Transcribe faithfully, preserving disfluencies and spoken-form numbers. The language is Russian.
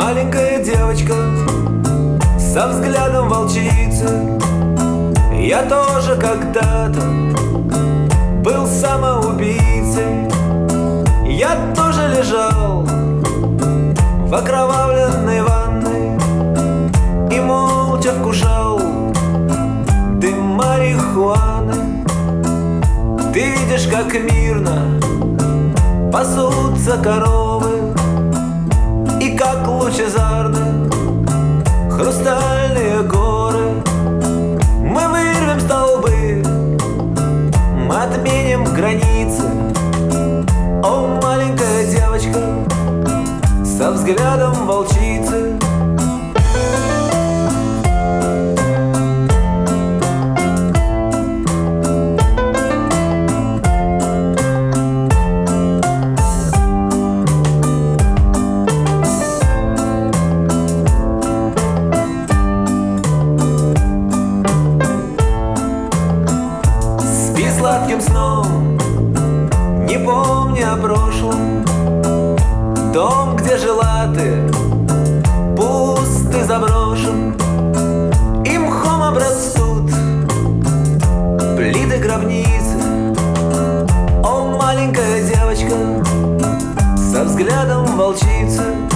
маленькая девочка со взглядом волчицы. Я тоже когда-то был самоубийцей. Я тоже лежал в окровавленной ванной и молча вкушал дым марихуаны. Ты видишь, как мирно пасутся коровы, и как лучезарны хрустальные горы. Мы вырвем столбы, мы отменим границы. О, маленькая девочка со взглядом волчицы. Сладким сном, не помня о прошлом. Дом, где жила ты, пуст и заброшен, и мхом обрастут плиты гробницы. О, маленькая девочка со взглядом волчицы.